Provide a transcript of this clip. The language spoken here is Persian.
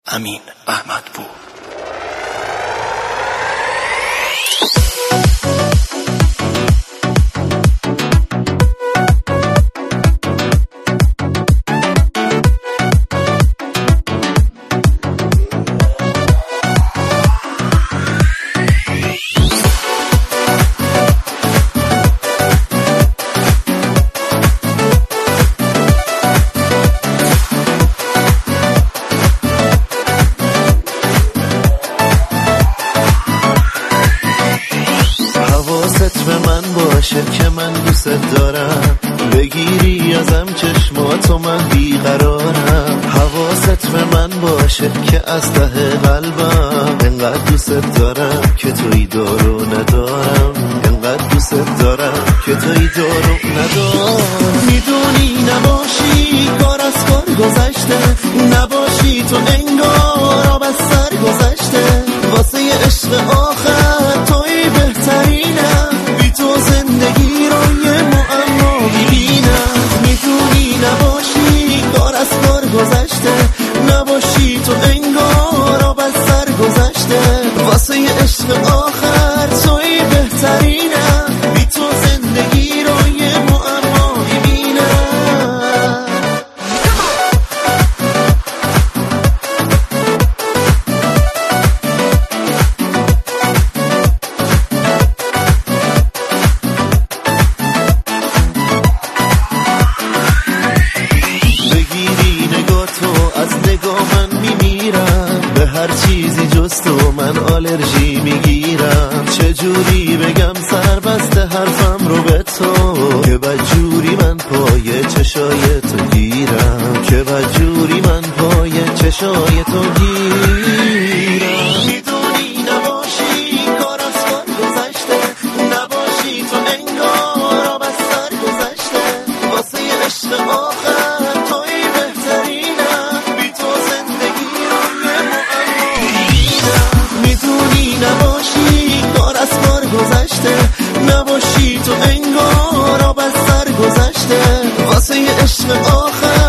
امین احمدپور. به من باشه که من دوست دارم، بگیری ازم چشماتو من بیقرارم. حواست به من باشه که از ته قلبم انقدر دوست دارم که توی دارو ندارم، انقدر دوست دارم که توی دارو ندارم. میدونی نباشی کار از کار گذشته، نباشی تو انگار آب از سر گذشته. واسه عشق آخر توی بهترینم، تو زندگی رو یه معما میبینم. میدونی نباشی کار از کار گذشته، نباشی تو انگار آب از سر گذشته. واسه عشق آخر توی بهترینم، بی تو زندگی رو یه معما میبینم. به هر چیزی جز تو من آلرژی میگیرم. چجوری بگم سر بسته حرفم رو به تو، که بدجوری من پای چشای تو گیرم، که بدجوری من پای چشای تو گیرم. میدونی نباشی کار از کار گذشته، نباشی تو انگار آب از سر گذشته. واسه عشق آخر توی بهترینم، بی تو زندگی نباشی کار از کار گذشته، نباشی تو انگار آب از سر گذشته. واسه عشق آخر